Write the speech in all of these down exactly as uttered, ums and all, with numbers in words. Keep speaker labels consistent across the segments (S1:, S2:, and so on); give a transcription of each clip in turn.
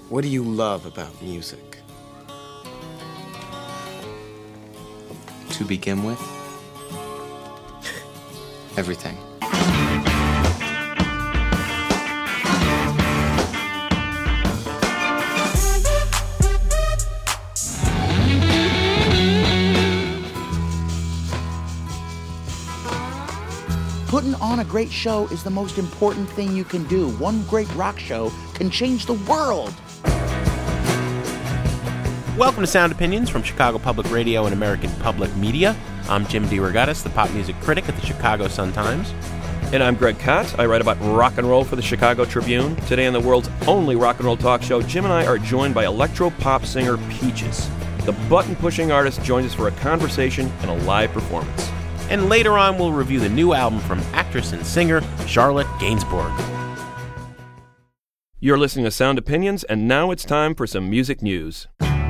S1: What do you love about music?
S2: To begin with, everything.
S3: Putting on a great show is the most important thing you can do. One great rock show can change the world.
S4: Welcome to Sound Opinions from Chicago Public Radio and American Public Media. I'm Jim DeRogatis, the pop music critic at the Chicago Sun-Times.
S5: And I'm Greg Kot. I write about rock and roll for the Chicago Tribune. Today on the world's only rock and roll talk show, Jim and I are joined by electro-pop singer Peaches. The button-pushing artist joins us for a conversation and a live performance.
S4: And later on, we'll review the new album from actress and singer Charlotte Gainsbourg.
S5: You're listening to Sound Opinions, and now it's time for some music news.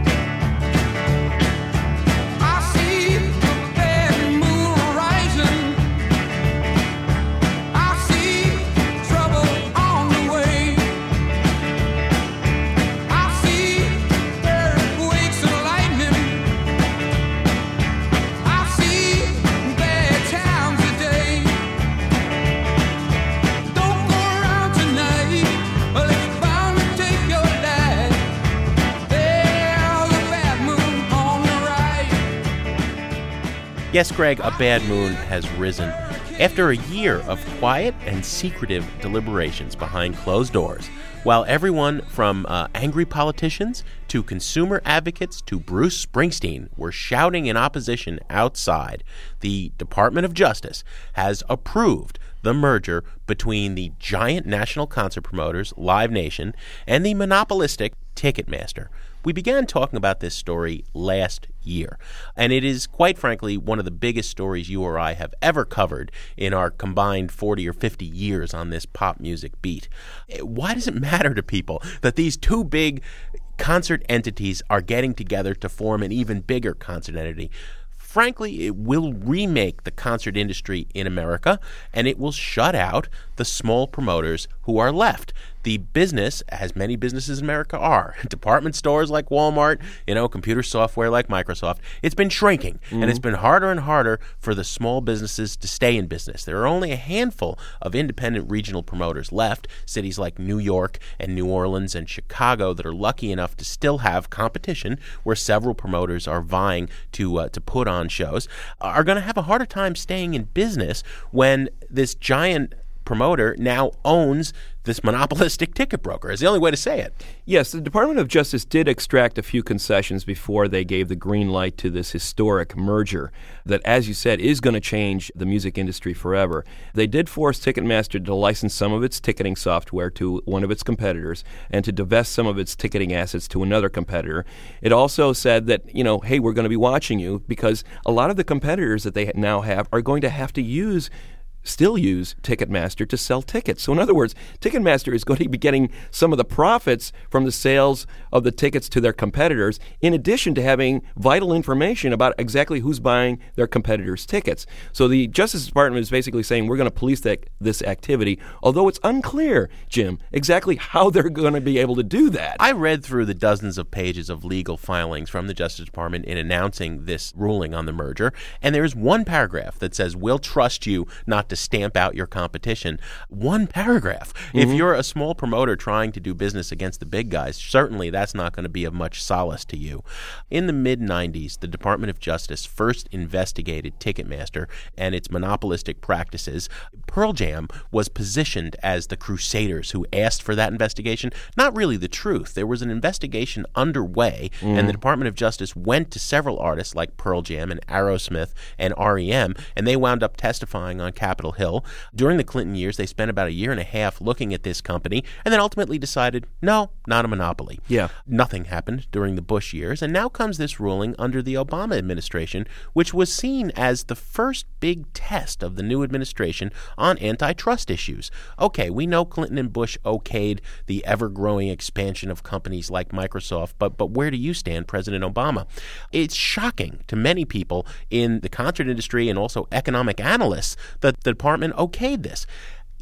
S4: Yes, Greg, a bad moon has risen. After a year of quiet and secretive deliberations behind closed doors, while everyone from uh, angry politicians to consumer advocates to Bruce Springsteen were shouting in opposition outside, the Department of Justice has approved the merger between the giant national concert promoters, Live Nation, and the monopolistic Ticketmaster. We began talking about this story last year, and it is, quite frankly, one of the biggest stories you or I have ever covered in our combined forty or fifty years on this pop music beat. Why does it matter to people that these two big concert entities are getting together to form an even bigger concert entity? Frankly, it will remake the concert industry in America, and it will shut out the small promoters who are left. The business, as many businesses in America are, department stores like Walmart, you know, computer software like Microsoft, it's been shrinking, mm-hmm. and it's been harder and harder for the small businesses to stay in business. There are only a handful of independent regional promoters left, cities like New York and New Orleans and Chicago that are lucky enough to still have competition where several promoters are vying to uh, to put on shows, are going to have a harder time staying in business when this giant promoter now owns this monopolistic ticket broker, is the only way to say it.
S5: Yes, the Department of Justice did extract a few concessions before they gave the green light to this historic merger that, as you said, is going to change the music industry forever. They did force Ticketmaster to license some of its ticketing software to one of its competitors and to divest some of its ticketing assets to another competitor. It also said that, you know, hey, we're going to be watching you because a lot of the competitors that they now have are going to have to use still use Ticketmaster to sell tickets. So in other words, Ticketmaster is going to be getting some of the profits from the sales of the tickets to their competitors, in addition to having vital information about exactly who's buying their competitors' tickets. So the Justice Department is basically saying we're going to police that, this activity, although it's unclear, Jim, exactly how they're going to be able to do that.
S4: I read through the dozens of pages of legal filings from the Justice Department in announcing this ruling on the merger, and there's one paragraph that says, we'll trust you not to stamp out your competition. One paragraph. Mm-hmm. If you're a small promoter trying to do business against the big guys, certainly that's not going to be of much solace to you. In the mid nineties, the Department of Justice first investigated Ticketmaster and its monopolistic practices. Pearl Jam was positioned as the crusaders who asked for that investigation. Not really the truth. There was an investigation underway, mm-hmm. and the Department of Justice went to several artists like Pearl Jam and Aerosmith and R E M, and they wound up testifying on Capitol Hill. During the Clinton years, they spent about a year and a half looking at this company and then ultimately decided, no, not a monopoly.
S5: Yeah.
S4: Nothing happened during the Bush years, and now comes this ruling under the Obama administration, which was seen as the first big test of the new administration on antitrust issues. Okay, we know Clinton and Bush okayed the ever-growing expansion of companies like Microsoft, but, but where do you stand, President Obama? It's shocking to many people in the concert industry and also economic analysts that the department okayed this.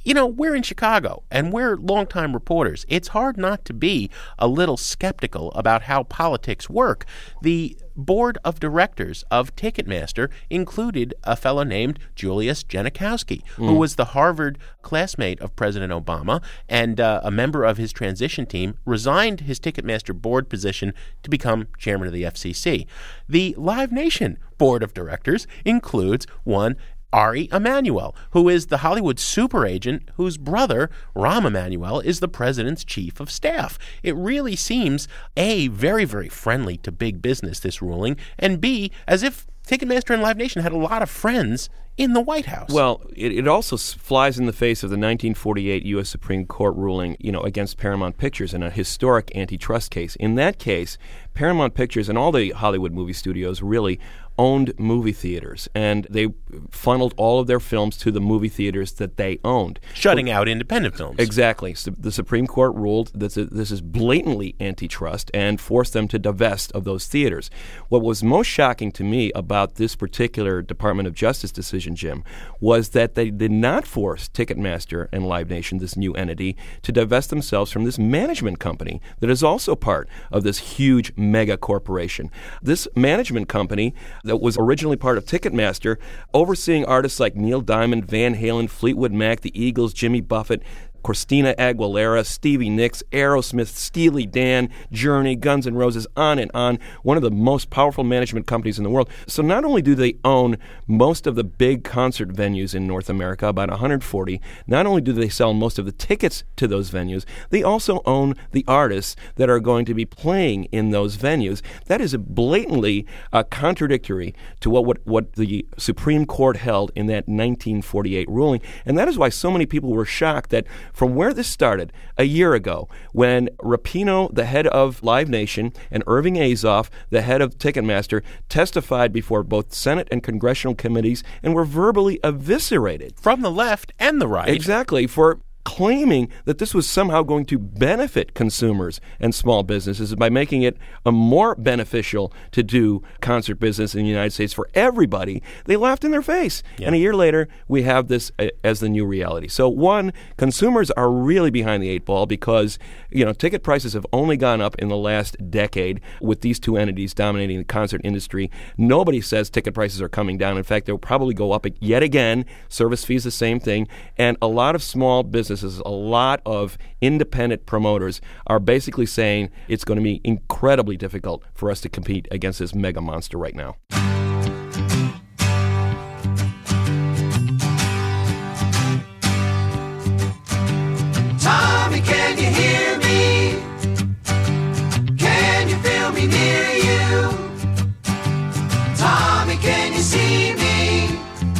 S4: You know, we're in Chicago, and we're longtime reporters. It's hard not to be a little skeptical about how politics work. The board of directors of Ticketmaster included a fellow named Julius Genachowski, mm. who was the Harvard classmate of President Obama and uh, a member of his transition team, resigned his Ticketmaster board position to become chairman of the F C C. The Live Nation board of directors includes one Ari Emanuel, who is the Hollywood super agent whose brother, Rahm Emanuel, is the president's chief of staff. It really seems, A, very, very friendly to big business, this ruling, and B, as if Ticketmaster and Live Nation had a lot of friends in the White House.
S5: Well, it, it also s- flies in the face of the nineteen forty-eight U S Supreme Court ruling, you know, against Paramount Pictures in a historic antitrust case. In that case, Paramount Pictures and all the Hollywood movie studios really owned movie theaters, and they funneled all of their films to the movie theaters that they owned.
S4: Shutting out independent films.
S5: Exactly. So the Supreme Court ruled that this is blatantly antitrust and forced them to divest of those theaters. What was most shocking to me about this particular Department of Justice decision, Jim, was that they did not force Ticketmaster and Live Nation, this new entity, to divest themselves from this management company that is also part of this huge mega corporation. This management company that was originally part of Ticketmaster, overseeing artists like Neil Diamond, Van Halen, Fleetwood Mac, the Eagles, Jimmy Buffett, Christina Aguilera, Stevie Nicks, Aerosmith, Steely Dan, Journey, Guns N' Roses, on and on. One of the most powerful management companies in the world. So not only do they own most of the big concert venues in North America, about one hundred forty, not only do they sell most of the tickets to those venues, they also own the artists that are going to be playing in those venues. That is blatantly uh, contradictory to what, what, what the Supreme Court held in that nineteen forty-eight ruling. And that is why so many people were shocked that from where this started a year ago, when Rapino, the head of Live Nation, and Irving Azoff, the head of Ticketmaster, testified before both Senate and congressional committees and were verbally eviscerated.
S4: From the left and the right.
S5: Exactly, for claiming that this was somehow going to benefit consumers and small businesses by making it a more beneficial to do concert business in the United States for everybody. They laughed in their face. Yeah. And a year later, we have this uh, as the new reality. So one, consumers are really behind the eight ball because, you know, ticket prices have only gone up in the last decade with these two entities dominating the concert industry. Nobody says ticket prices are coming down. In fact, they'll probably go up yet again. Service fees, the same thing. And a lot of small businesses, a lot of independent promoters are basically saying it's going to be incredibly difficult for us to compete against this mega monster right now.
S6: Tommy, can you hear me? Can you feel me near you? Tommy, can you see me?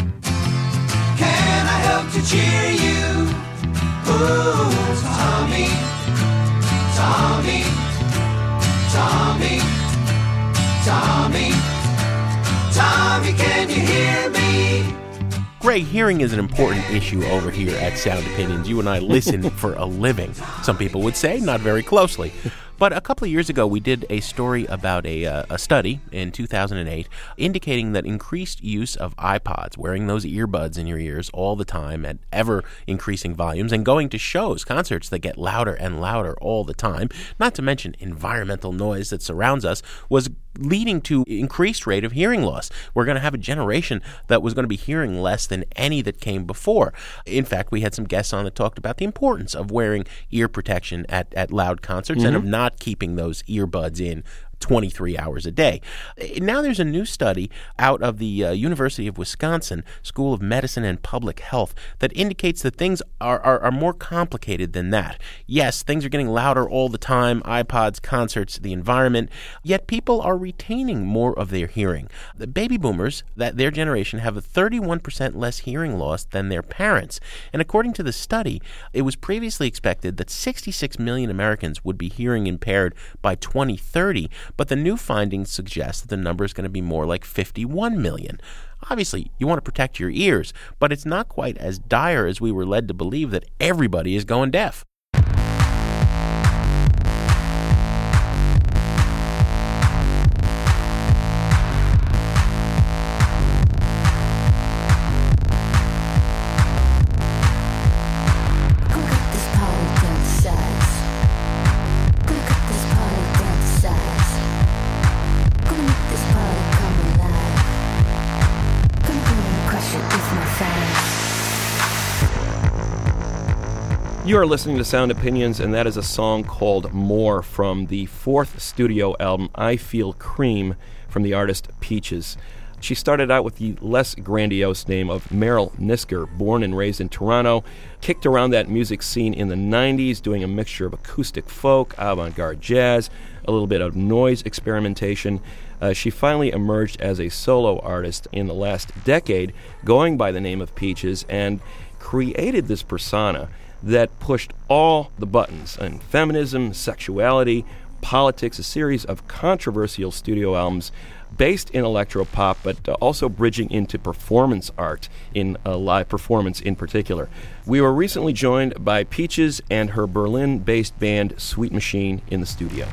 S6: Can I help to cheer you? Ooh, Tommy, Tommy, Tommy, Tommy, Tommy, can you hear me?
S4: Gray, hearing is an important issue over here at Sound Opinions. You and I listen for a living. Some people would say not very closely. But a couple of years ago, we did a story about a, uh, a study in two thousand eight indicating that increased use of iPods, wearing those earbuds in your ears all the time at ever-increasing volumes, and going to shows, concerts that get louder and louder all the time, not to mention environmental noise that surrounds us, was leading to increased rate of hearing loss. We're going to have a generation that was going to be hearing less than any that came before. In fact, we had some guests on that talked about the importance of wearing ear protection at, at loud concerts mm-hmm. and of not keeping those earbuds in twenty-three hours a day. Now there's a new study out of the uh, University of Wisconsin School of Medicine and Public Health that indicates that things are, are, are more complicated than that. Yes, things are getting louder all the time, iPods, concerts, the environment, yet people are retaining more of their hearing. The baby boomers, that their generation, have a thirty-one percent less hearing loss than their parents. And according to the study, it was previously expected that sixty-six million Americans would be hearing impaired by twenty thirty, but the new findings suggest that the number is going to be more like fifty-one million. Obviously, you want to protect your ears, but it's not quite as dire as we were led to believe that everybody is going deaf.
S5: You are listening to Sound Opinions, and that is a song called More from the fourth studio album, I Feel Cream, from the artist Peaches. She started out with the less grandiose name of Meryl Nisker, born and raised in Toronto, kicked around that music scene in the nineties, doing a mixture of acoustic folk, avant-garde jazz, a little bit of noise experimentation. Uh, she finally emerged as a solo artist in the last decade, going by the name of Peaches, and created this persona that pushed all the buttons on feminism, sexuality, politics, a series of controversial studio albums based in electropop, but uh, also bridging into performance art, in uh, live performance in particular. We were recently joined by Peaches and her Berlin-based band Sweet Machine in the studio.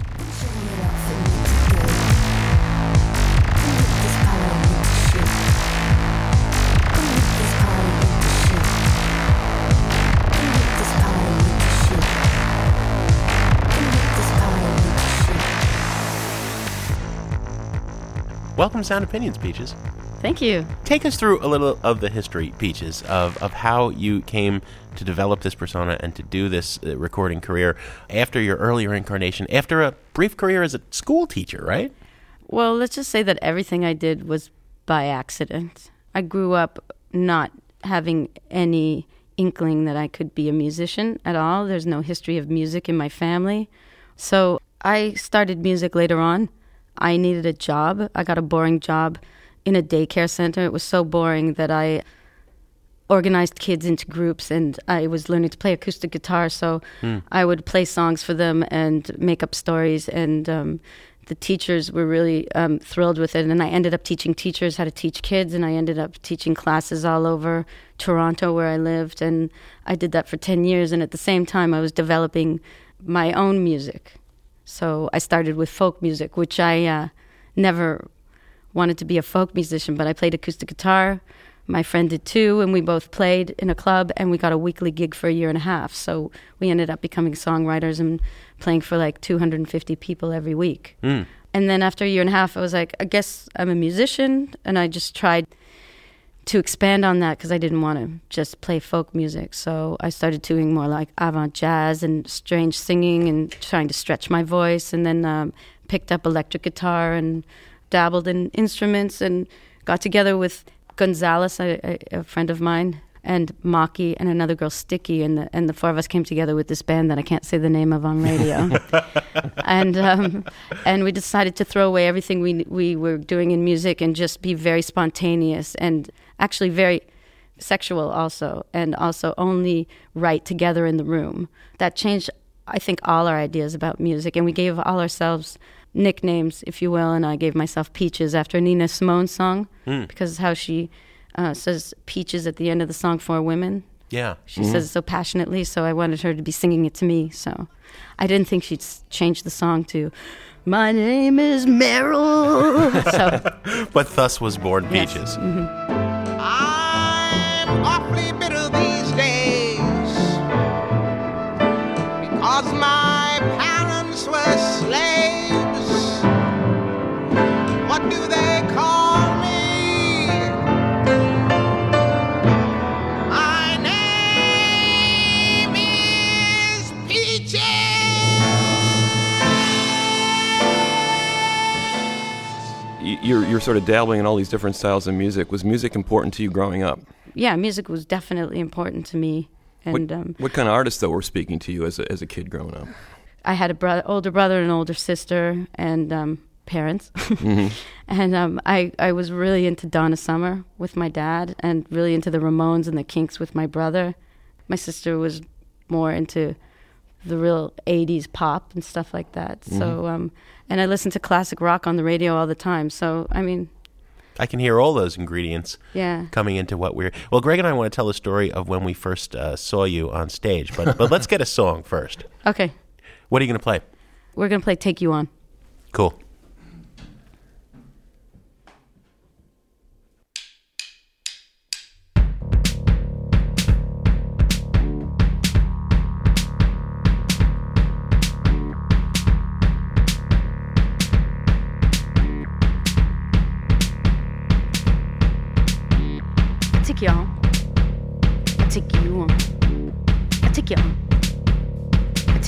S4: Welcome to Sound Opinions, Peaches.
S7: Thank you.
S4: Take us through a little of the history, Peaches, of, of how you came to develop this persona and to do this uh, recording career after your earlier incarnation, after a brief career as a school teacher, right?
S7: Well, let's just say that everything I did was by accident. I grew up not having any inkling that I could be a musician at all. There's no history of music in my family. So I started music later on. I needed a job. I got a boring job in a daycare center. It was so boring that I organized kids into groups, and I was learning to play acoustic guitar, so mm. I would play songs for them and make up stories, and um, the teachers were really um, thrilled with it, and I ended up teaching teachers how to teach kids, and I ended up teaching classes all over Toronto where I lived, and I did that for ten years, and at the same time I was developing my own music. So I started with folk music, which I uh, never wanted to be a folk musician, but I played acoustic guitar. My friend did too, and we both played in a club, and we got a weekly gig for a year and a half. So we ended up becoming songwriters and playing for like two hundred fifty people every week. Mm. And then after a year and a half, I was like, I guess I'm a musician, and I just tried to expand on that because I didn't want to just play folk music. So I started doing more like avant jazz and strange singing and trying to stretch my voice, and then um, picked up electric guitar and dabbled in instruments and got together with Gonzalez, a, a, a friend of mine, and Maki and another girl, Sticky, and the, and the four of us came together with this band that I can't say the name of on radio. and um, and we decided to throw away everything we we were doing in music and just be very spontaneous and actually very sexual also, and also only write together in the room. That changed, I think, all our ideas about music, and we gave all ourselves nicknames, if you will, and I gave myself Peaches after a Nina Simone song, mm. because how she uh, says peaches at the end of the song for women.
S4: Yeah.
S7: She
S4: mm-hmm.
S7: says it so passionately, so I wanted her to be singing it to me, so I didn't think she'd change the song to, my name is Meryl. so,
S4: but thus was born Peaches.
S7: Yes. Mm-hmm.
S6: I'm awfully bitter these days because my parents were slaves. What do they call me? My name is Peaches.
S5: You're, you're sort of dabbling in all these different styles of music. Was music important to you growing up?
S7: Yeah, music was definitely important to me. And
S5: what,
S7: um,
S5: what kind of artists, though, were speaking to you as a, as a kid growing up?
S7: I had a brother, older brother and older sister, and um, parents. mm-hmm. And um, I, I was really into Donna Summer with my dad, and really into the Ramones and the Kinks with my brother. My sister was more into the real eighties pop and stuff like that. Mm-hmm. So, um, and I listened to classic rock on the radio all the time. So, I mean,
S4: I can hear all those ingredients
S7: yeah.
S4: coming into what we're... Well, Greg and I want to tell a story of when we first uh, saw you on stage, but but let's get a song first.
S7: Okay.
S4: What are you going to play?
S7: We're going to play Take You On.
S4: Cool.
S7: I take you on. I take you on. I take you on.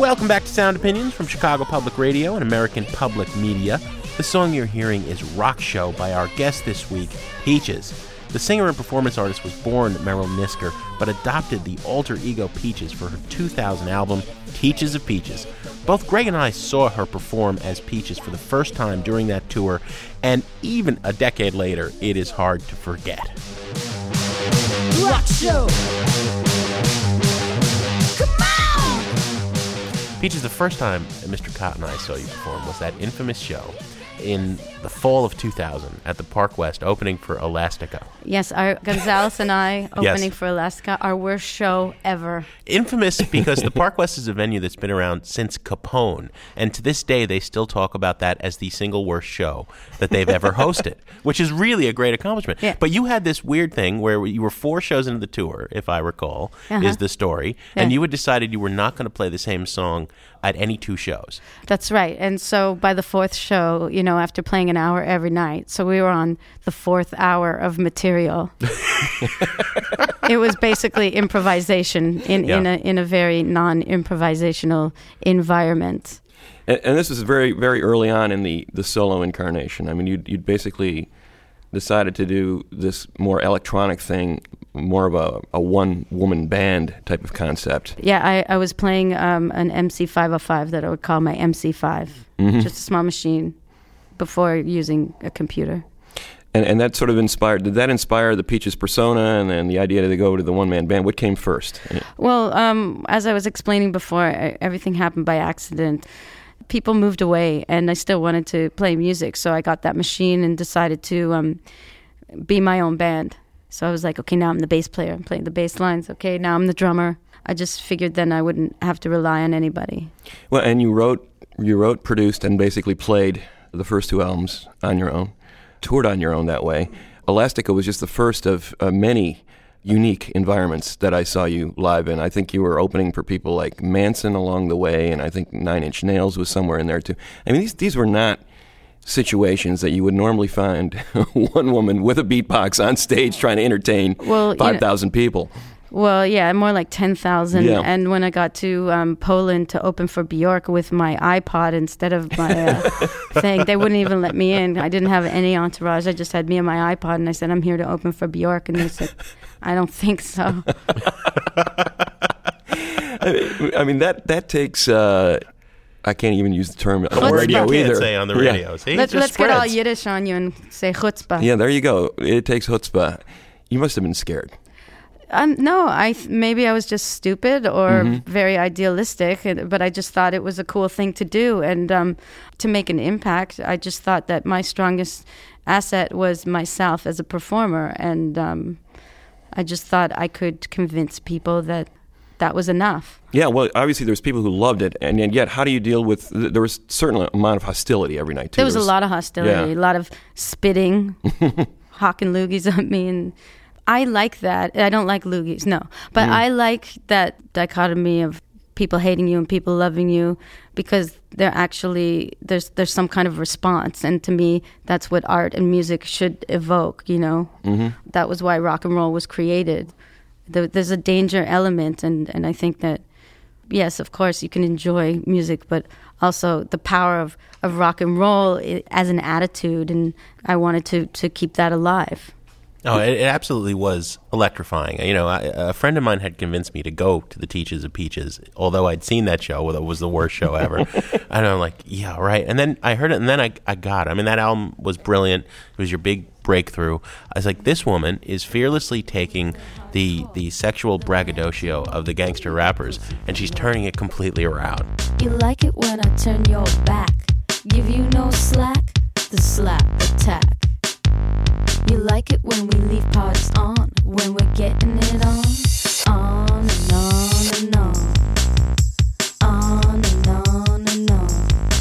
S4: Welcome back to Sound Opinions from Chicago Public Radio and American Public Media. The song you're hearing is Rock Show by our guest this week, Peaches. The singer and performance artist was born Meryl Nisker, but adopted the alter ego Peaches for her two thousand album, Peaches of Peaches. Both Greg and I saw her perform as Peaches for the first time during that tour, and even a decade later, it is hard to forget.
S8: Rock Show! Come on!
S4: Peaches, the first time Mister Cott and I saw you perform was that infamous show in the fall of two thousand at the Park West, opening for Elastica.
S7: Yes, our Gonzalez and I opening
S4: Yes.
S7: for Elastica, our worst show ever.
S4: Infamous because the Park West is a venue that's been around since Capone, and to this day they still talk about that as the single worst show that they've ever hosted, which is really a great accomplishment.
S7: Yeah.
S4: But you had this weird thing where you were four shows into the tour, if I recall,
S7: Uh-huh.
S4: is the story,
S7: Yeah.
S4: and you had decided you were not going to play the same song at any two shows.
S7: That's right. And so by the fourth show, you know, after playing an hour every night, so we were on the fourth hour of material. It was basically improvisation in,
S4: Yeah.
S7: in a in a very non-improvisational environment.
S5: And, and this was very, very early on in the, the solo incarnation. I mean, you'd, you'd basically decided to do this more electronic thing, more of a, a one-woman band type of concept.
S7: Yeah, I, I was playing um, an M C five oh five that I would call my M C five,
S5: Mhm.
S7: just a small machine, before using a computer.
S5: And and that sort of inspired, did that inspire the Peaches persona and then the idea to go to the one-man band? What came first?
S7: Well, um, as I was explaining before, e- everything happened by accident. People moved away, and I still wanted to play music, so I got that machine and decided to um, be my own band. So I was like, okay, now I'm the bass player. I'm playing the bass lines. Okay, now I'm the drummer. I just figured then I wouldn't have to rely on anybody.
S5: Well, and you wrote, you wrote, produced, and basically played the first two albums on your own, toured on your own that way. Elastica was just the first of uh, many unique environments that I saw you live in. I think you were opening for people like Manson along the way, and I think Nine Inch Nails was somewhere in there too. I mean, these these were not situations that you would normally find one woman with a beatbox on stage trying to entertain
S7: Well, you know-
S5: five thousand people.
S7: Well, yeah, more like ten thousand.
S5: Yeah.
S7: And when I got to um, Poland to open for Bjork with my iPod instead of my uh, thing, they wouldn't even let me in. I didn't have any entourage. I just had me and my iPod, and I said, I'm here to open for Bjork. And they said, I don't think so.
S5: I mean, that that takes. Uh, I can't even use the term on the
S7: Chutzpah.
S5: radio
S4: You can't
S5: either.
S4: say on the
S5: Yeah.
S4: radio. See, it
S7: Let's,
S4: just
S7: let's get all
S4: spreads.
S7: Yiddish on you and say chutzpah.
S5: Yeah, there you go. It takes chutzpah. You must have been scared.
S7: Um, no, I th- maybe I was just stupid or
S5: Mhm.
S7: very idealistic, and- but I just thought it was a cool thing to do and um, to make an impact. I just thought that my strongest asset was myself as a performer, and um, I just thought I could convince people that that was enough.
S5: Yeah, well, obviously there's people who loved it, and, and yet how do you deal with? th- There was certainly a amount of hostility every night too.
S7: There was a lot of hostility,
S5: yeah.
S7: a lot of spitting, hawking loogies at me, and I like that. I don't like loogies, no, but
S5: Mm.
S7: I like that dichotomy of people hating you and people loving you, because they're actually there's there's some kind of response, and to me that's what art and music should evoke. You know,
S5: Mm-hmm.
S7: that was why rock and roll was created. There, there's a danger element, and and I think that yes, of course you can enjoy music, but also the power of, of rock and roll i- as an attitude, and I wanted to to keep that alive.
S4: Oh, it, it absolutely was electrifying. You know, I, a friend of mine had convinced me to go to the Teaches of Peaches, although I'd seen that show, although it was the worst show ever. And I'm like, yeah, right. And then I heard it, and then I, I got it. I mean, that album was brilliant. It was your big breakthrough. I was like, this woman is fearlessly taking the the sexual braggadocio of the gangster rappers, and she's turning it completely around.
S8: You like it when I turn your back, give you no slack, the slap attack. You like it when we leave parties on, when we're getting it on, on and on and on, on and on and on,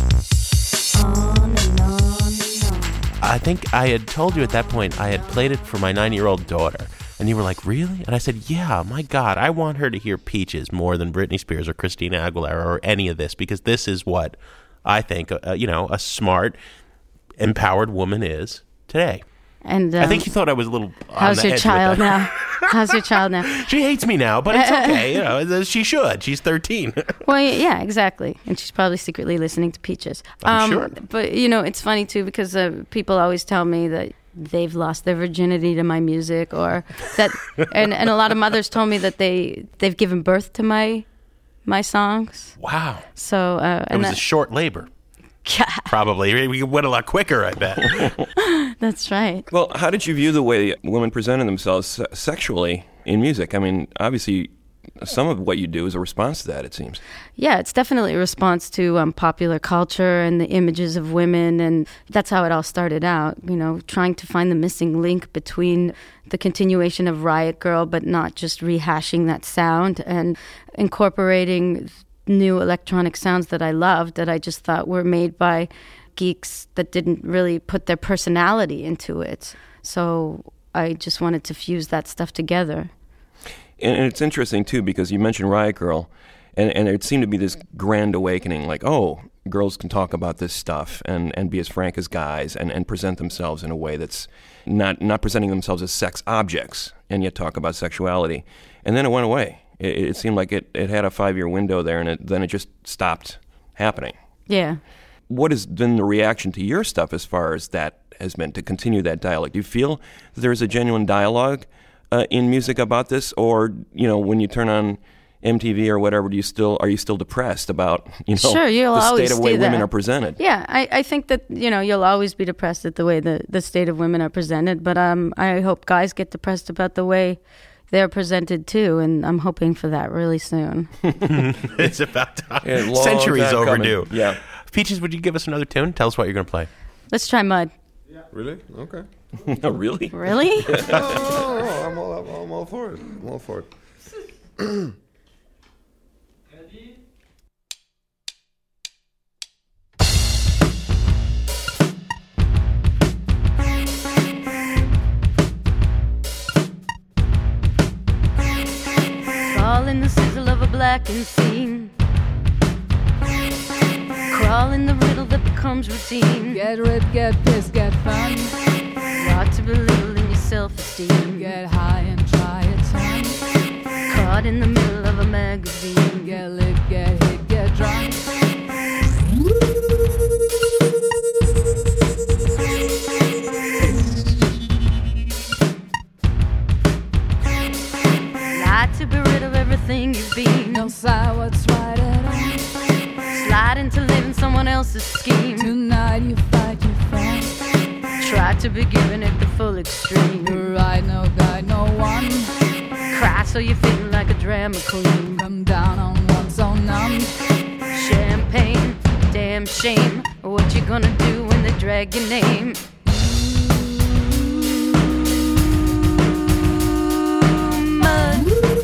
S8: on and on and on.
S4: I think I had told you at that point I had played it for my nine-year-old daughter. And you were like, really? And I said, yeah, my God, I want her to hear Peaches more than Britney Spears or Christina Aguilera or any of this, because this is what I think, uh, you know, a smart, empowered woman is today.
S7: And um,
S4: I think you thought I was a little. On
S7: how's
S4: the
S7: your
S4: edge with
S7: child
S4: that.
S7: now? How's your child now?
S4: She hates me now, but it's okay. You know, she should. She's thirteen.
S7: Well, yeah, exactly. And she's probably secretly listening to Peaches.
S4: I'm sure.
S7: But, you know, it's funny, too, because uh, people always tell me that they've lost their virginity to my music, or that, and, and a lot of mothers told me that they, they've given birth to my my songs.
S4: Wow.
S7: So, uh,
S4: It
S7: and
S4: was
S7: that,
S4: a short labor. Probably. We went a lot quicker, I bet.
S7: That's right.
S5: Well, how did you view the way women presented themselves se- sexually in music? I mean, obviously, some of what you do is a response to that, it seems.
S7: Yeah, it's definitely a response to um, popular culture and the images of women, and that's how it all started out, you know, trying to find the missing link between the continuation of Riot Girl, but not just rehashing that sound, and incorporating new electronic sounds that I loved, that I just thought were made by geeks that didn't really put their personality into it. So I just wanted to fuse that stuff together.
S5: And it's interesting, too, because you mentioned Riot Girl, and, and it seemed to be this grand awakening, like, oh, girls can talk about this stuff and, and be as frank as guys and, and present themselves in a way that's not, not presenting themselves as sex objects, and yet talk about sexuality. And then it went away. It, it seemed like it, it had a five-year window there, and it, then it just stopped happening.
S7: Yeah.
S5: What has been the reaction to your stuff as far as that has been, to continue that dialogue? Do you feel that there's a genuine dialogue uh, in music about this, or, you know, when you turn on M T V or whatever, do you still are you still depressed about, you know,
S7: sure, you'll
S5: the
S7: always
S5: state of the way
S7: do
S5: women
S7: that.
S5: are presented?
S7: Yeah, I, I think that, you know, you'll always be depressed at the way the, the state of women are presented, but um, I hope guys get depressed about the way they're presented too, and I'm hoping for that really soon.
S4: It's about time.
S5: Yeah, long
S4: Centuries
S5: time
S4: overdue.
S5: coming. Yeah.
S4: Peaches, would you give us another tune? Tell us what you're going to play.
S7: Let's try Mud.
S9: Really? Okay.
S5: No, really?
S7: Really?
S9: no, no, no, no. I'm all, I'm all for it. I'm all for it.
S7: Crawl in the sizzle of a blackened scene. Crawl in the riddle that becomes routine.
S10: Get ripped, get pissed, get fun.
S7: Not to belittle in your self-esteem.
S10: Get high and try a ton.
S7: Caught in the middle of a magazine.
S10: Get lit, get hit, get drunk.
S7: Lie to be rid of everything you've been.
S10: No side, what's right at all.
S7: Slide into living someone else's scheme.
S10: Tonight you fight, you fight.
S7: Try to be giving it the full extreme.
S10: You're right, no guide, no one.
S7: Cry so you're feeling like a drama queen.
S10: Come down on one so numb.
S7: Champagne, damn shame. What you gonna do when they drag your name? Mud.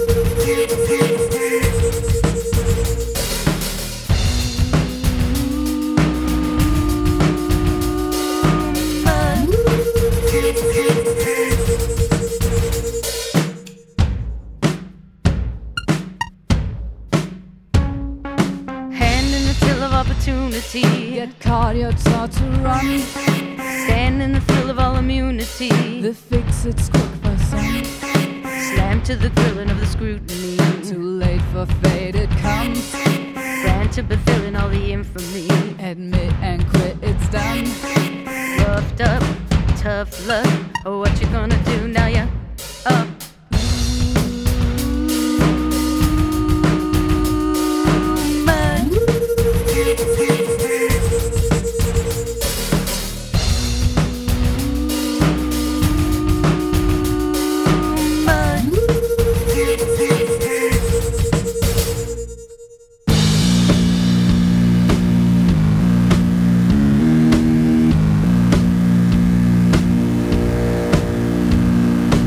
S7: Hand in the till of opportunity.
S10: Get caught, you're taught to run.
S7: Stand in the thrill of all immunity.
S10: The fix, it's quick for some.
S7: Slam to the grilling of the scrutiny.
S10: Too late for fate, it comes.
S7: Ran to be filling all the infamy.
S10: Admit and quit, it's done.
S7: Roughed up, tough luck. What you gonna do now? You're up. Mud. Mud.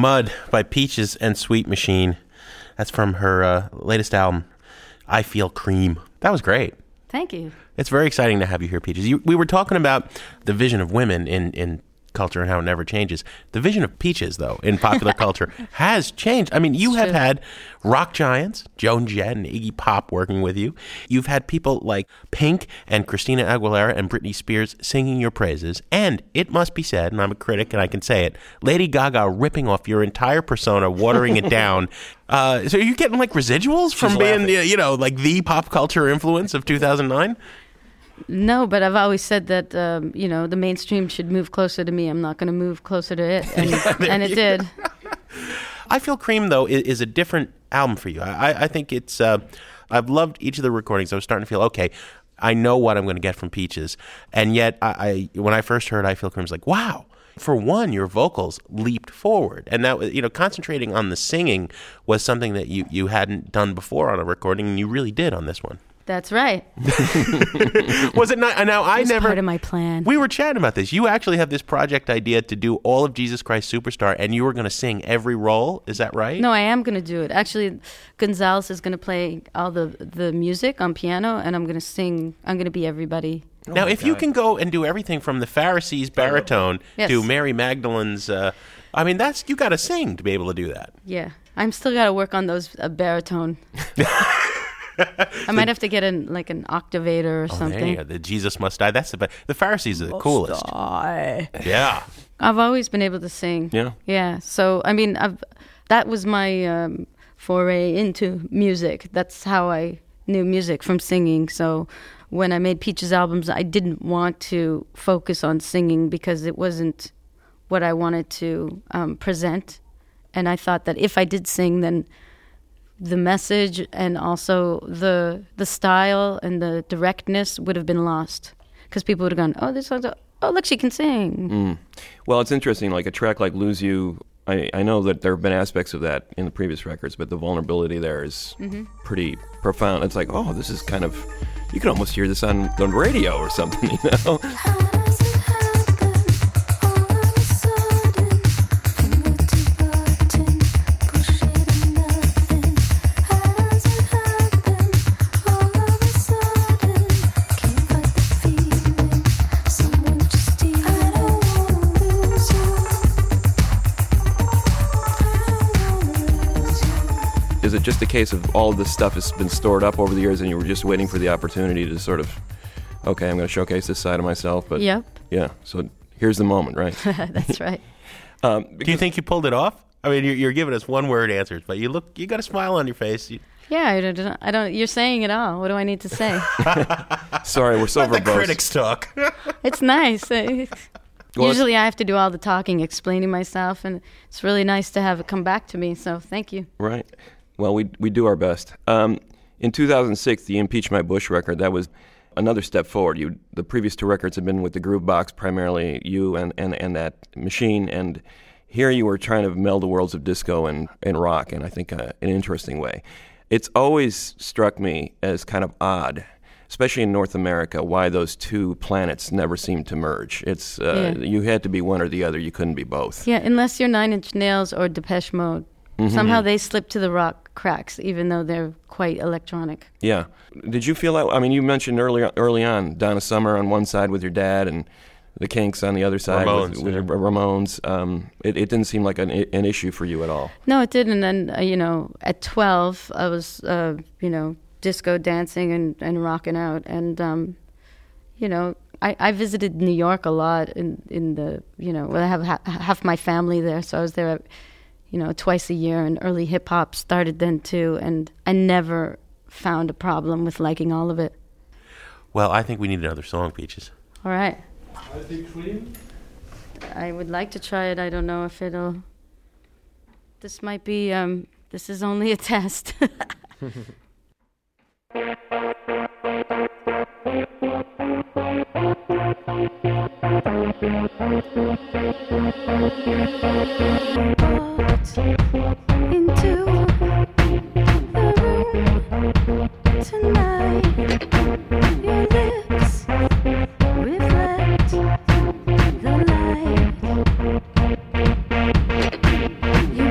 S4: Mud by Peaches and Sweet Machine. That's from her uh, latest album, I Feel Cream. That was great.
S7: Thank you.
S4: It's very exciting to have you here, Peaches. You, we were talking about the vision of women in, in culture and how it never changes. The vision of Peaches, though, in popular culture has changed. I mean, you
S7: It's
S4: have
S7: true.
S4: had rock giants, Joan Jett and Iggy Pop working with you. You've had people like Pink and Christina Aguilera and Britney Spears singing your praises. And it must be said, and I'm a critic and I can say it, Lady Gaga ripping off your entire persona, watering it down. Uh, so are you getting like residuals from
S2: She's
S4: being,
S2: laughing.
S4: you know, like the pop culture influence of two thousand nine?
S7: No, but I've always said that, um, you know, the mainstream should move closer to me. I'm not going to move closer to it. And, and it did.
S4: I Feel Cream, though, is, is a different album for you. I, I think it's, uh, I've loved each of the recordings. I was starting to feel, okay, I know what I'm going to get from Peaches. And yet, I, I when I first heard I Feel Cream, I was like, wow. For one, your vocals leaped forward. And that was, you know, concentrating on the singing was something that you, you hadn't done before on a recording, and you really did on this one.
S7: That's right.
S4: Was it not? Now, I
S7: It was
S4: never.
S7: part of my plan.
S4: We were chatting about this. You actually have this project idea to do all of Jesus Christ Superstar, and you were going to sing every role. Is that right?
S7: No, I am going to do it. Actually, Gonzalez is going to play all the, the music on piano, and I'm going to sing. I'm going to be everybody.
S4: Now, if you can go and do everything from the Pharisees' baritone
S7: Yes.
S4: to Mary Magdalene's, uh, I mean, that's you got to sing to be able to do that.
S7: Yeah. I'm still got to work on those uh, baritone. I might have to get an like an octavator or
S4: Oh,
S7: something.
S4: there you go. The Jesus Must Die. That's the be- the Pharisees are the coolest.
S7: Die.
S4: Yeah.
S7: I've always been able to sing.
S5: Yeah.
S7: Yeah. So I mean, I've that was my um, foray into music. That's how I knew music, from singing. So when I made Peaches albums, I didn't want to focus on singing because it wasn't what I wanted to um, present. And I thought that if I did sing, then the message and also the the style and the directness would have been lost, because people would have gone, oh, this song's, oh, look, she can sing.
S5: Mm. Well, it's interesting. Like a track like "Lose You," I, I know that there have been aspects of that in the previous records, but the vulnerability there is
S7: Mhm.
S5: pretty profound. It's like, oh, this is kind of, you can almost hear this on the radio or something, you know? Is it just a case of all this stuff has been stored up over the years and you were just waiting for the opportunity to sort of, okay, I'm going to showcase this side of myself? But
S7: Yep.
S5: Yeah, so here's the moment, right?
S7: That's right.
S5: Um,
S4: Do you think you pulled it off? I mean, you're, you're giving us one word answers, but you look, you got a smile on your face. You,
S7: Yeah, I don't, I don't. You're saying it all. What do I need to say?
S5: Sorry, we're so
S4: Let the
S5: verbose.
S4: critics talk.
S7: It's nice. Uh,
S5: Well,
S7: Usually, I have to do all the talking, explaining myself, and it's really nice to have it come back to me. So, thank you.
S5: Right. Well, we we do our best. Um, in two thousand six, the Impeach My Bush record, that was another step forward. You, the previous two records have been with the Groove Box, primarily you and, and, and that machine, and here you were trying to meld the worlds of disco and, and rock in, I think, uh, an interesting way. It's always struck me as kind of odd, especially in North America, why those two planets never seem to merge. It's uh,
S7: Yeah.
S5: You had to be one or the other. You couldn't be both.
S7: Yeah, unless you're Nine Inch Nails or Depeche Mode.
S5: Mhm.
S7: Somehow they slip to the rock cracks, even though they're quite electronic.
S5: Yeah. Did you feel that? I mean, you mentioned early early on Donna Summer on one side with your dad and the Kinks on the other side
S4: Ramones,
S5: with, with
S4: yeah.
S5: your Ramones. Um, it, it didn't seem like an, an issue for you at all.
S7: No, it didn't. And, uh, you know, at twelve, I was, uh, you know, disco dancing and, and rocking out. And, um, you know, I, I visited New York a lot in, in the, you know, well, I have ha- half my family there. So I was there, you know, twice a year. And early hip hop started then, too. And I never found a problem with liking all of it.
S4: Well, I think we need another song, Peaches.
S7: All right.
S11: I think Cream.
S7: I would like to try it. I don't know if it'll. This might be. Um, this is only a test. Into the room tonight, your lips reflect the light. You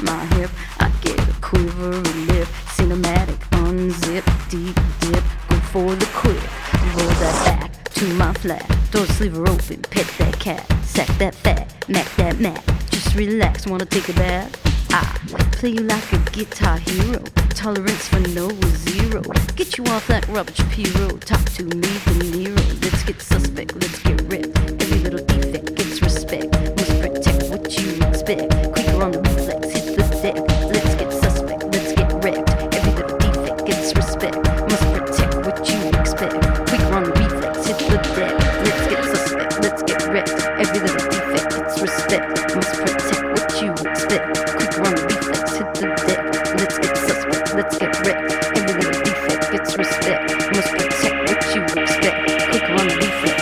S7: my hip. I get a quivery lip, cinematic, unzip, deep dip, go for the quip. Roll that back to my flat, throw a sliver open, pet that cat, sack that fat, mac that mat. Just relax, wanna take a bath? I play you like a guitar hero, tolerance for no is zero. Get you off that Robert Shapiro, talk to me, De Niro. Let's get suspect, let's get ripped. Every little defect gets respect. Must protect what you expect. Quicker on the reflex, hit the deck. Let's get suspect, let's get wrecked. Every little defect gets respect. Must protect what you expect. Quicker on the reflex, hit the deck. Let's get suspect, let's get wrecked. Every little defect gets respect. Must protect what you expect. Quicker on the reflex, hit the deck. Let's get suspect, let's get wrecked. Every little defect gets respect. Must protect what you expect. Quicker on the reflex.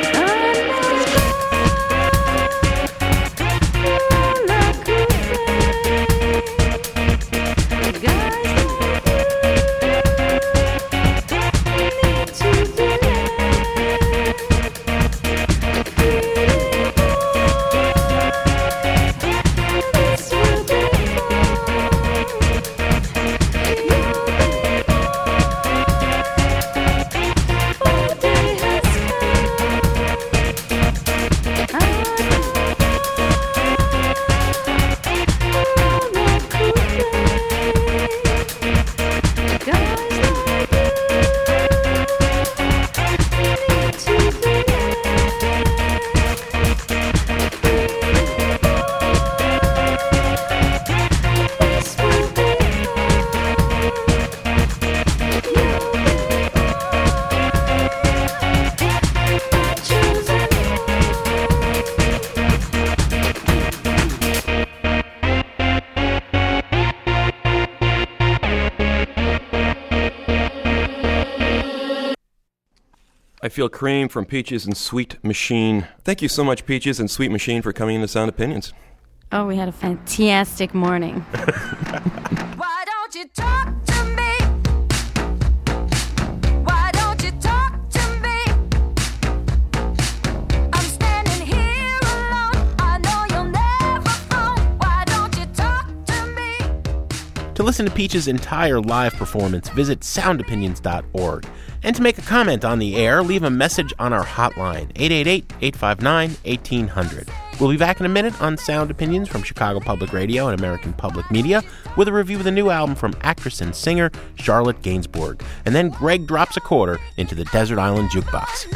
S5: I feel cream from Peaches and Sweet Machine. Thank you so much, Peaches and Sweet Machine, for coming into Sound Opinions.
S7: Oh, we had a fantastic morning.
S8: Why don't you talk to me? Why don't you talk to me? I'm standing here alone. I know you'll never phone. Why don't you talk to me?
S4: To listen to Peach's entire live performance, visit sound opinions dot org. And to make a comment on the air, leave a message on our hotline, eight eight eight, eight five nine, one eight hundred. We'll be back in a minute on Sound Opinions from Chicago Public Radio and American Public Media with a review of the new album from actress and singer Charlotte Gainsbourg. And then Greg drops a quarter into the Desert Island Jukebox.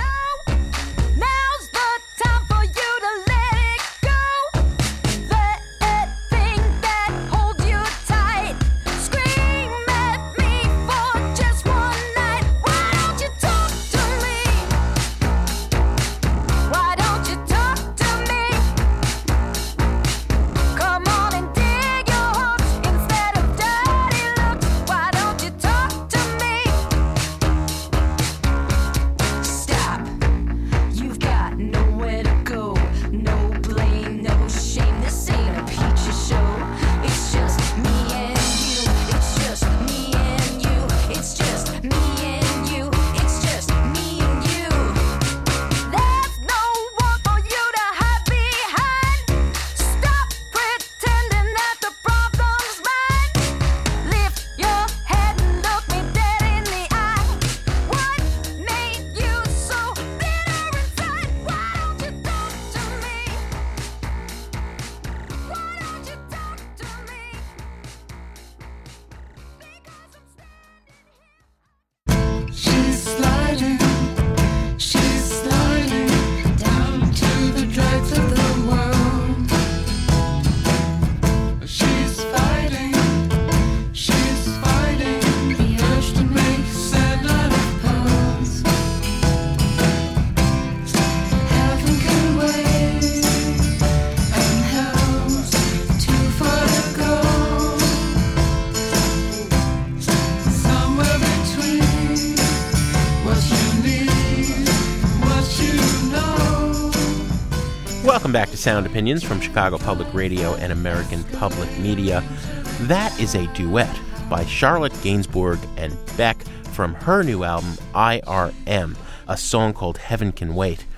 S4: Welcome back to Sound Opinions from Chicago Public Radio and American Public Media. That is a duet by Charlotte Gainsbourg and Beck from her new album, I R M, a song called Heaven Can Wait.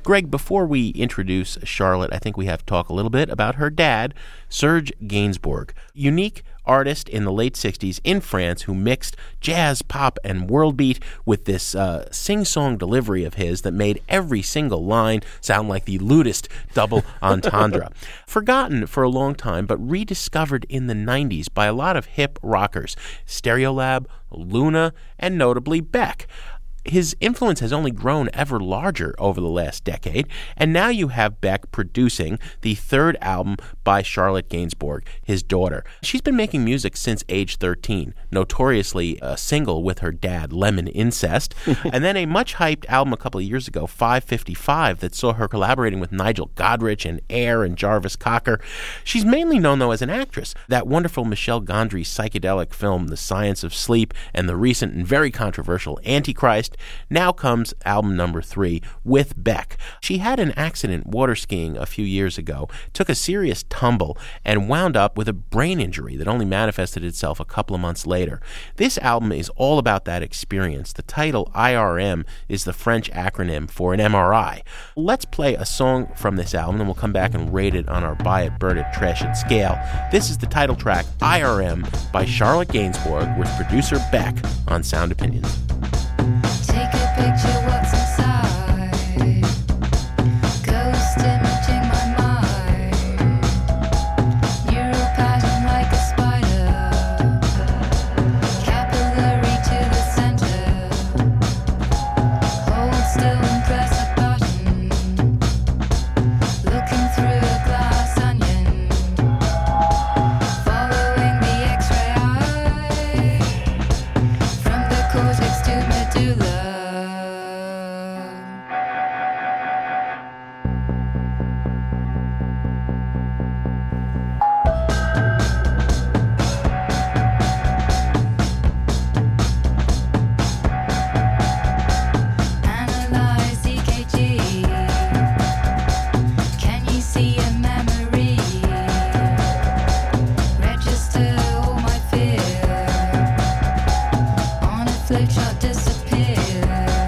S4: Greg, before we introduce Charlotte, I think we have to talk a little bit about her dad, Serge Gainsbourg. Unique artist in the late sixties in France who mixed jazz, pop, and world beat with this uh, sing-song delivery of his that made every single line sound like the lewdest double entendre. Forgotten for a long time, but rediscovered in the nineties by a lot of hip rockers, Stereolab, Luna, and notably Beck. His influence has only grown ever larger over the last decade, and now you have Beck producing the third album by Charlotte Gainsbourg, his daughter. She's been making music since age thirteen, notoriously a single with her dad, Lemon Incest, and then a much-hyped album a couple of years ago, five fifty-five, that saw her collaborating with Nigel Godrich and Air and Jarvis Cocker. She's mainly known, though, as an actress. That wonderful Michel Gondry psychedelic film, The Science of Sleep, and the recent and very controversial Antichrist. Now comes album number three with Beck. She had an accident water skiing a few years ago, took a serious tumble, and wound up with a brain injury that only manifested itself a couple of months later. This album is all about that experience. The title I R M is the French acronym for an M R I. Let's play a song from this album, and we'll come back and rate it on our buy it, burn it, trash it scale. This is the title track, I R M, by Charlotte Gainsbourg, with producer Beck on Sound Opinions.
S8: Take a picture, what's inside? Ghost imaging my mind. Neural pattern like a spider. Capillary to the center. Hold still and press a button. Looking through a glass onion. Following the X-ray eye. From the cortex to medulla. Analyze E K G. Can you see a memory? Register all my fear. On a flowchart disappear.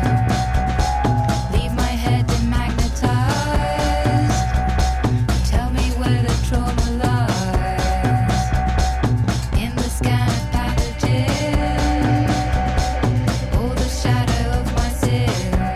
S8: Leave my head demagnetized. Tell me where the trauma lies. In the scan of pathogen. Or the shadow of my sin.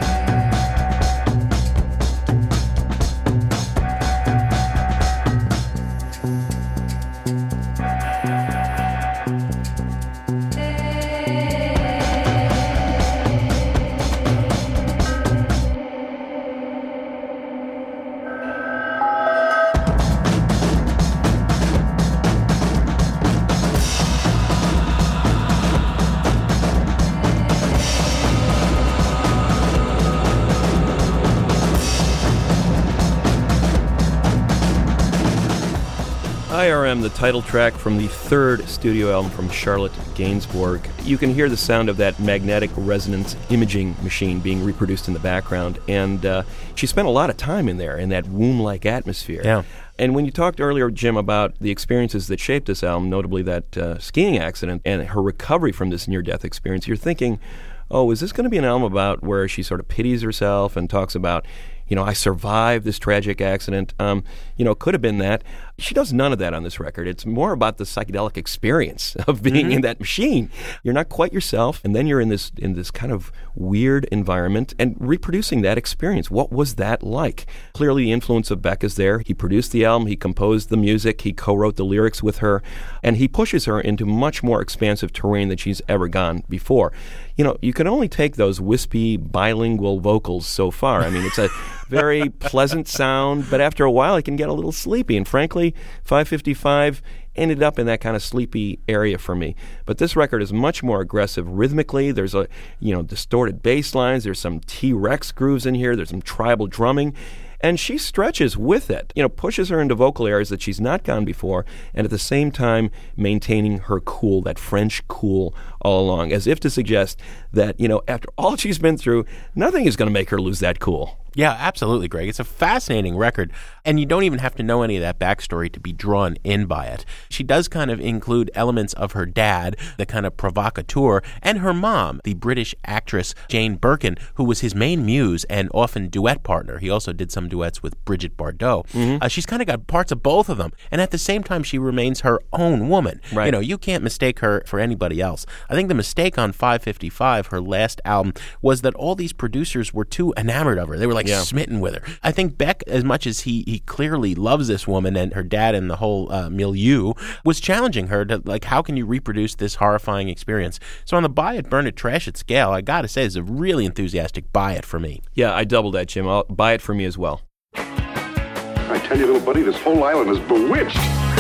S5: I R M, the title track from the third studio album from Charlotte Gainsbourg. You can hear the sound of that magnetic resonance imaging machine being reproduced in the background, and uh, she spent a lot of time in there in that womb-like atmosphere.
S4: Yeah.
S5: And when you talked earlier, Jim, about the experiences that shaped this album, notably that uh, skiing accident and her recovery from this near-death experience, you're thinking, oh, is this going to be an album about where she sort of pities herself and talks about, you know, I survived this tragic accident? Um, you know, could have been that. She does none of that on this record. It's more about the psychedelic experience of being
S4: Mm-hmm.
S5: in that machine. You're not quite yourself, and then you're in this in this kind of weird environment and reproducing that experience. What was that like? Clearly, the influence of Beck is there. He produced the album, he composed the music, he co-wrote the lyrics with her, and he pushes her into much more expansive terrain than she's ever gone before. You know, you can only take those wispy bilingual vocals so far. I mean, it's a very pleasant sound, but after a while it can get a little sleepy. And frankly, five fifty-five ended up in that kind of sleepy area for me. But this record is much more aggressive rhythmically. There's a, you know, distorted bass lines. There's some T-Rex grooves in here. There's some tribal drumming. And she stretches with it, you know, pushes her into vocal areas that she's not gone before, and at the same time maintaining her cool, that French cool all along, as if to suggest that, you know, after all she's been through, nothing is going to make her lose that cool.
S4: Yeah, absolutely, Greg. It's a fascinating record, and you don't even have to know any of that backstory to be drawn in by it. She does kind of include elements of her dad, the kind of provocateur, and her mom, the British actress Jane Birkin, who was his main muse and often duet partner. He also did some duets with Brigitte Bardot. Mm-hmm. Uh, she's kind of got parts of both of them, and at the same time, she remains her own woman.
S5: Right.
S4: You know, you can't mistake her for anybody else. I think the mistake on five fifty-five, her last album, was that all these producers were too enamored of her. They were like, yeah. smitten with her. I think Beck, as much as he he clearly loves this woman and her dad and the whole uh, milieu, was challenging her to, like, how can you reproduce this horrifying experience? So on the buy it, burn it, trash it scale, I gotta say, it's a really enthusiastic buy it for me.
S5: Yeah, I double that, Jim. I'll buy it for me as well.
S11: I tell you, little buddy, this whole island is bewitched.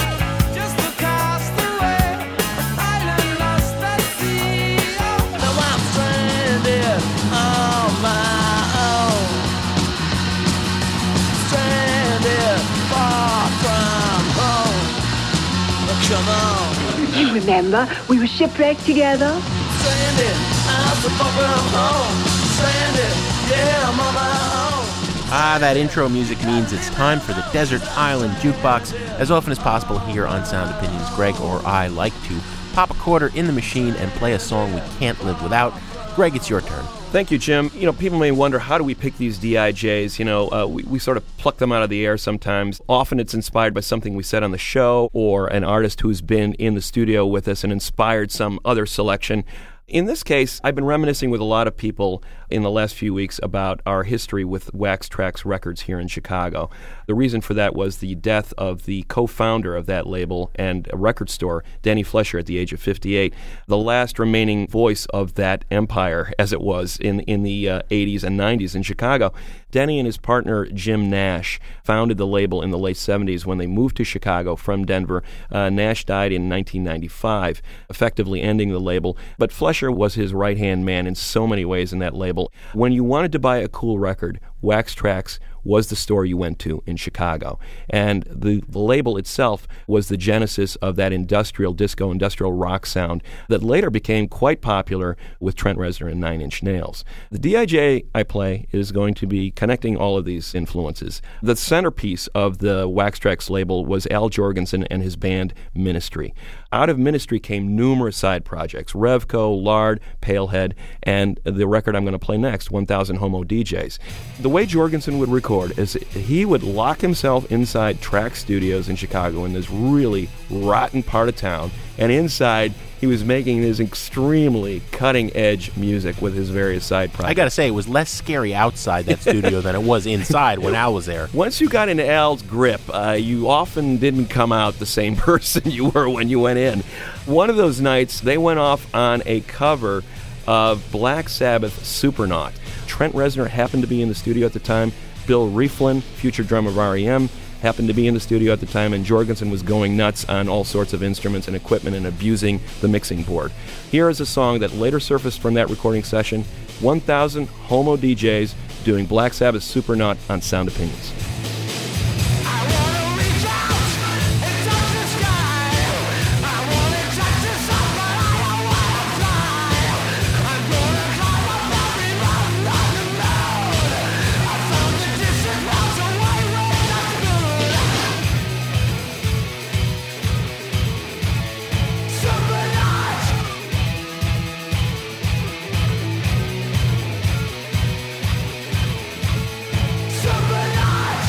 S12: Come on. You remember, we were shipwrecked together?
S6: Stranded, I'm so far from home. Stranded, yeah, I'm on my own.
S4: Ah, that intro music means it's time for the Desert Island Jukebox. As often as possible here on Sound Opinions, Greg or I like to pop a quarter in the machine and play a song we can't live without. Greg, it's your turn.
S5: Thank you, Jim. You know, people may wonder, how do we pick these D I Js? You know, uh, we, we sort of pluck them out of the air sometimes. Often it's inspired by something we said on the show or an artist who's been in the studio with us and inspired some other selection. In this case, I've been reminiscing with a lot of people in the last few weeks about our history with Wax Trax Records here in Chicago. The reason for that was the death of the co-founder of that label and a record store, Denny Flesher, at the age of fifty-eight, the last remaining voice of that empire, as it was in, in the uh, eighties and nineties in Chicago. Denny and his partner, Jim Nash, founded the label in the late seventies when they moved to Chicago from Denver. Uh, Nash died in nineteen ninety-five, effectively ending the label. But Flesher was his right-hand man in so many ways in that label. When you wanted to buy a cool record, Wax Trax was the store you went to in Chicago. And the, the label itself was the genesis of that industrial disco, industrial rock sound that later became quite popular with Trent Reznor and Nine Inch Nails. The D I J I play is going to be connecting all of these influences. The centerpiece of the Wax Trax label was Al Jorgensen and his band Ministry. Out of Ministry came numerous side projects, Revco, Lard, Palehead, and the record I'm going to play next, one thousand Homo D Js. The way Jorgensen would record is he would lock himself inside Trax Studios in Chicago in this really rotten part of town, and inside he was making his extremely cutting-edge music with his various side projects.
S4: I gotta say, it was less scary outside that studio than it was inside when Al was there.
S5: Once you got into Al's grip, uh, you often didn't come out the same person you were when you went in. One of those nights, they went off on a cover of Black Sabbath Supernaut. Trent Reznor happened to be in the studio at the time. Bill Rieflin, future drummer of R E M, happened to be in the studio at the time, and Jorgensen was going nuts on all sorts of instruments and equipment and abusing the mixing board. Here is a song that later surfaced from that recording session, one thousand Homo D Js doing Black Sabbath Supernaut on Sound Opinions.
S6: Supernaut!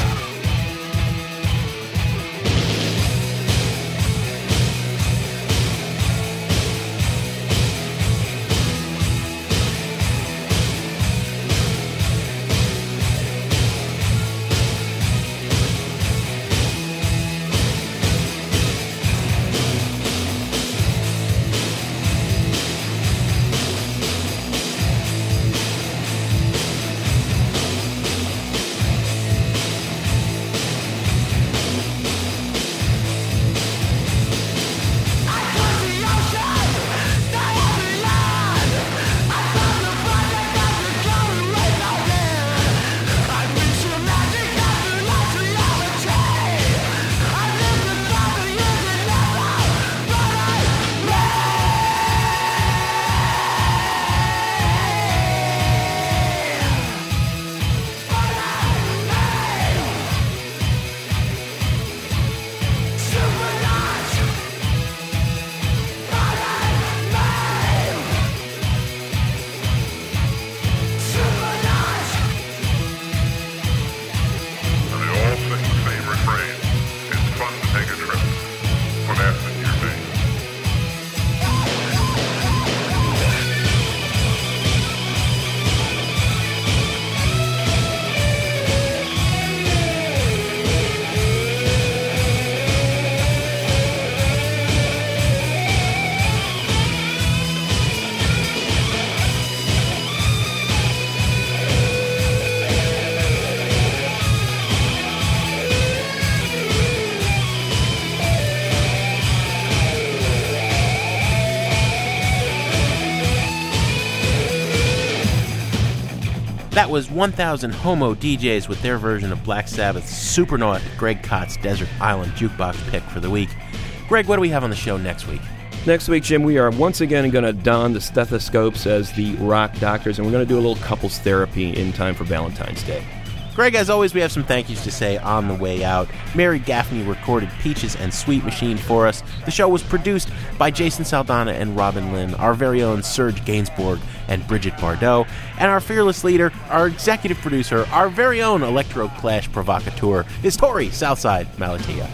S4: That was one thousand Homo D Js with their version of Black Sabbath's Supernaut, Greg Kott's Desert Island Jukebox pick for the week. Greg, what do we have on the show next week?
S5: Next week, Jim, we are once again going to don the stethoscopes as the rock doctors, and we're going to do a little couples therapy in time for Valentine's Day.
S4: Greg, as always, we have some thank yous to say on the way out. Mary Gaffney recorded Peaches and Sweet Machine for us. The show was produced by Jason Saldana and Robin Lynn, our very own Serge Gainsbourg and Bridget Bardot, and our fearless leader, our executive producer, our very own Electro Clash provocateur, is Tori Southside Malatia.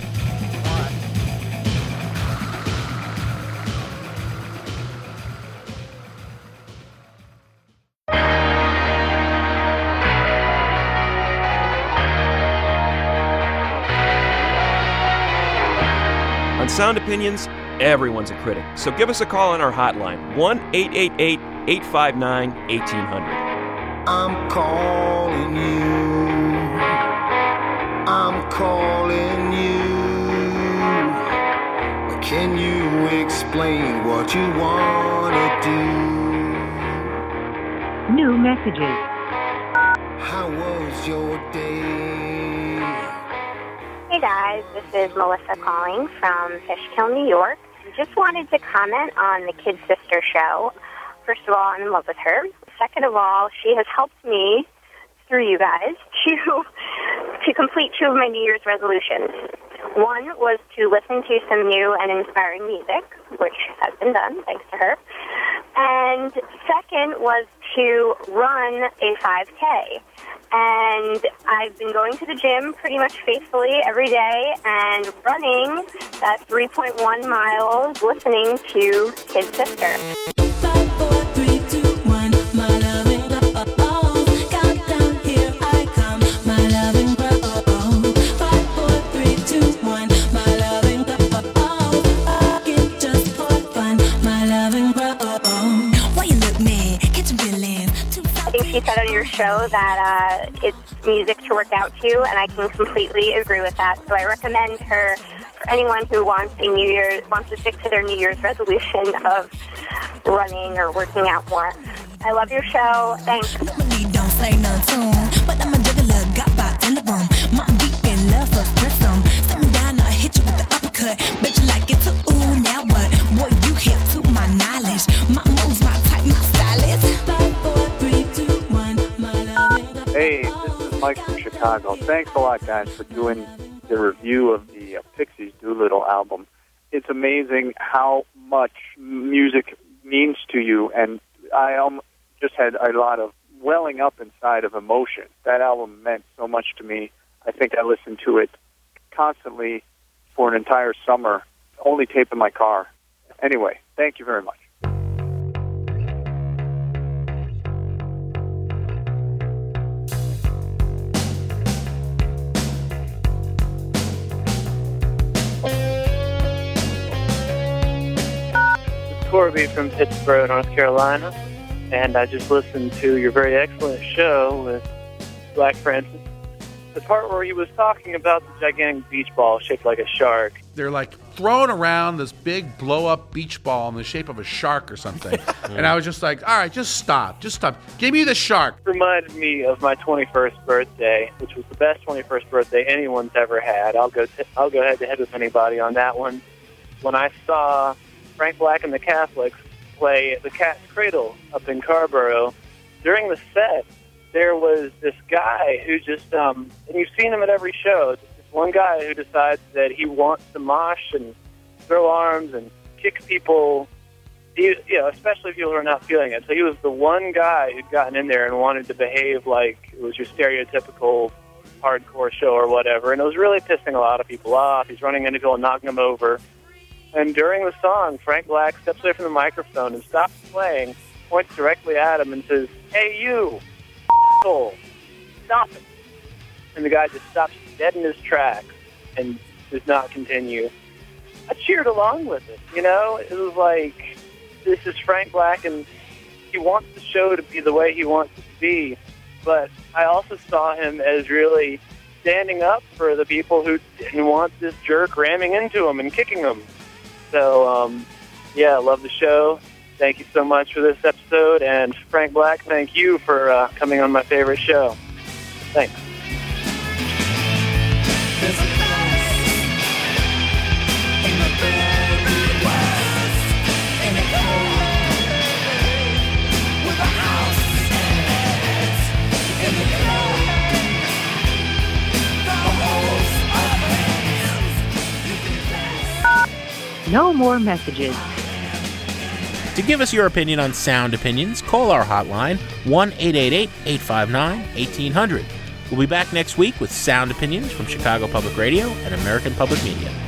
S5: On Sound Opinions, everyone's a critic. So give us a call on our hotline, one eight eight eight, eight five nine, eighteen hundred.
S6: I'm calling you. I'm calling you. Can you explain what you want to do?
S12: New messages.
S6: How was your day?
S13: Hey guys, this is Melissa calling from Fishkill, New York. Just wanted to comment on the Kid Sister show. First of all, I'm in love with her. Second of all, she has helped me, through you guys, to to complete two of my New Year's resolutions. One was to listen to some new and inspiring music, which has been done, thanks to her. And second was to run a five K. And I've been going to the gym pretty much faithfully every day and running that three point one miles listening to Kid Sister. Five, four, three, two, one, my loving oh, oh, countdown, here I come, my loving oh, five, four, three, two, one, my loving oh, oh, get just for fun, my loving oh, why you look mad, get your feelings. I think she said on your show that uh, it's music to work out to, and I can completely agree with that. So I recommend her for anyone who wants a New Year's wants to stick to their New Year's resolution of running or working out more. I love your show. Thanks. Don't say nothing, but I'm a juggler, got back in the room. My deep in love for some. Set me down, I hit you with the uppercut. Bet you like it too. Ooh, now what? Boy, you hip to my knowledge. My moves, my type, my stylist.
S14: Hey, this is Mike from Chicago. Thanks a lot, guys, for doing the review of the uh, Pixies Doolittle album. It's amazing how much music means to you, and I um, just had a lot of welling up inside of emotion. That album meant so much to me. I think I listened to it constantly for an entire summer, only tape in my car. Anyway, thank you very much.
S15: Corby from Pittsburgh, North Carolina, and I just listened to your very excellent show with Black Francis. The part where he was talking about the gigantic beach ball shaped like a shark.
S16: They're like throwing around this big blow-up beach ball in the shape of a shark or something. And I was just like, all right, just stop. Just stop. Give me the shark.
S15: Reminded me of my twenty-first birthday, which was the best twenty-first birthday anyone's ever had. I'll go t- I'll go head-to-head with anybody on that one. When I saw Frank Black and the Catholics play the Cat's Cradle up in Carborough, during the set, there was this guy who just, um, and you've seen him at every show, this one guy who decides that he wants to mosh and throw arms and kick people, he, you know, especially people who are not feeling it. So he was the one guy who'd gotten in there and wanted to behave like it was your stereotypical hardcore show or whatever, and it was really pissing a lot of people off. He's running into people and knocking them over. And during the song, Frank Black steps away from the microphone and stops playing, points directly at him and says, "Hey, you, asshole, stop it." And the guy just stops dead in his tracks and does not continue. I cheered along with it, you know? It was like, this is Frank Black, and he wants the show to be the way he wants it to be. But I also saw him as really standing up for the people who didn't want this jerk ramming into him and kicking him. So, um, yeah, I love the show. Thank you so much for this episode. And Frank Black, thank you for uh, coming on my favorite show. Thanks.
S12: No more messages.
S4: To give us your opinion on Sound Opinions, call our hotline, one eight eight eight, eight five nine, one eight zero zero. We'll be back next week with Sound Opinions from Chicago Public Radio and American Public Media.